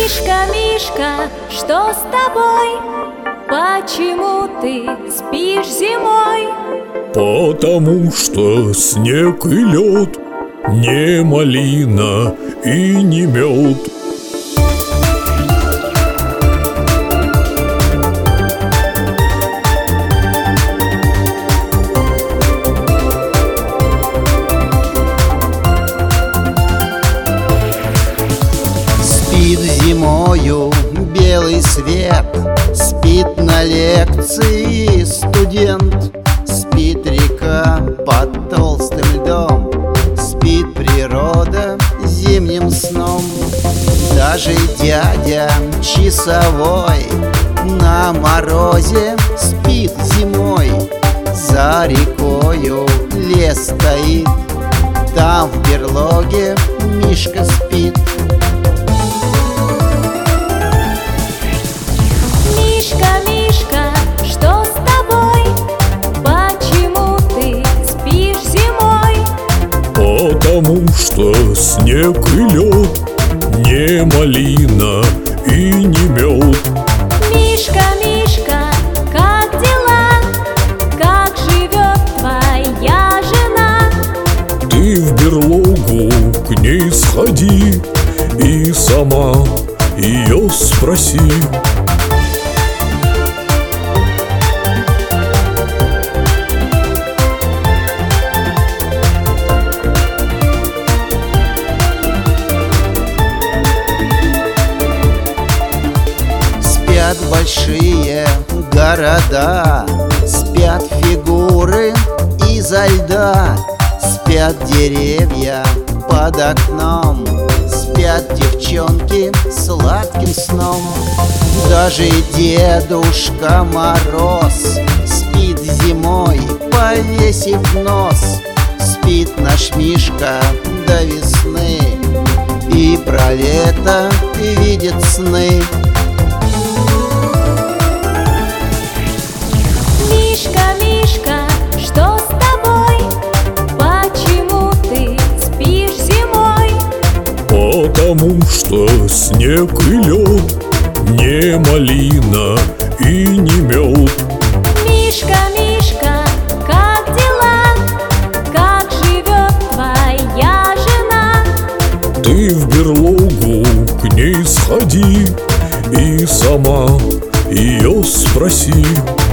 Мишка, Мишка, что с тобой? Почему ты спишь зимой? Потому что снег и лед, не малина и не мед. Спит зимою белый свет, спит на лекции студент, спит река под толстым льдом, спит природа зимним сном. Даже дядя часовой на морозе спит зимой. За рекою лес стоит, там в берлоге Мишка спит. Мишка, Мишка, что с тобой? Почему ты спишь зимой? Потому что снег и лед, не малина и не мед. Мишка, Мишка, как дела? Как живет твоя жена? Ты в берлогу к ней сходи и сама ее спроси. Спят большие города, спят фигуры изо льда, спят деревья под окном, спят девчонки сладким сном. Даже Дедушка Мороз спит зимой, повесив нос. Спит наш Мишка до весны и про лето видит сны. Мишка, Мишка, что с тобой? Почему ты спишь зимой? Потому что снег и лед, не малина и не мед. Мишка, Мишка, как дела? Как живет твоя жена? Ты в берлогу к ней сходи и сама ее спроси.